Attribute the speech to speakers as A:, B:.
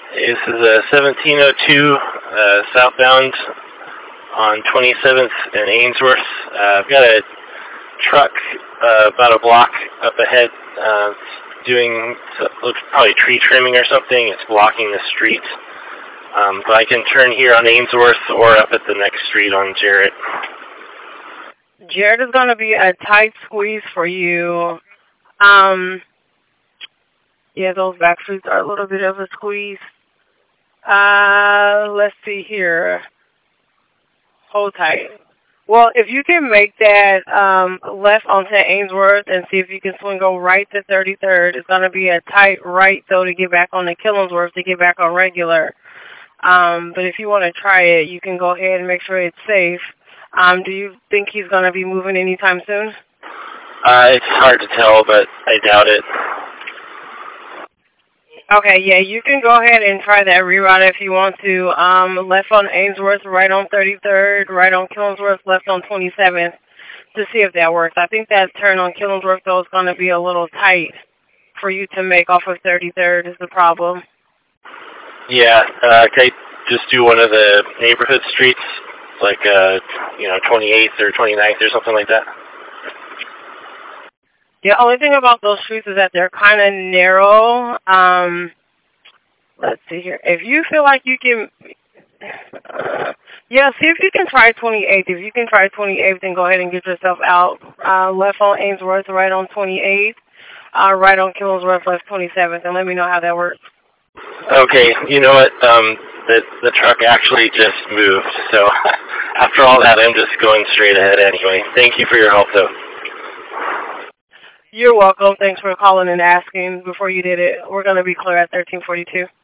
A: This is a 1702 southbound on 27th and Ainsworth. I've got a truck about a block up ahead doing looks probably tree trimming or something. It's blocking the street. But I can turn here on Ainsworth or up at the next street on Jarrett.
B: Jarrett is going to be a tight squeeze for you. Yeah, those back streets are a little bit of a squeeze. Let's see here. Hold tight. Well, if you can make that left onto Ainsworth and see if you can swing go right to 33rd, it's going to be a tight right, though, to get back on the Killingsworth, to get back on regular. But if you want to try it, you can go ahead and make sure it's safe. Do you think he's going to be moving anytime soon?
A: It's hard to tell, but I doubt it.
B: Okay, yeah, you can go ahead and try that reroute if you want to. Left on Ainsworth, right on 33rd, right on Killingsworth, left on 27th, to see if that works. I think that turn on Killingsworth, though, is going to be a little tight for you to make off of 33rd is the problem.
A: Yeah, can I just do one of the neighborhood streets, like, 28th or 29th or something like that?
B: The only thing about those streets is that they're kind of narrow. Let's see here. If you feel like you can, yeah, see if you can try 28th. If you can try 28th, then go ahead and get yourself out. Left on Ainsworth, right on 28th, right on Killingsworth, left 27th, and let me know how that works.
A: Okay, you know what? The truck actually just moved, so after all that, I'm just going straight ahead anyway. Thank you for your help, though.
B: You're welcome. Thanks for calling and asking before you did it. We're going to be clear at 1342.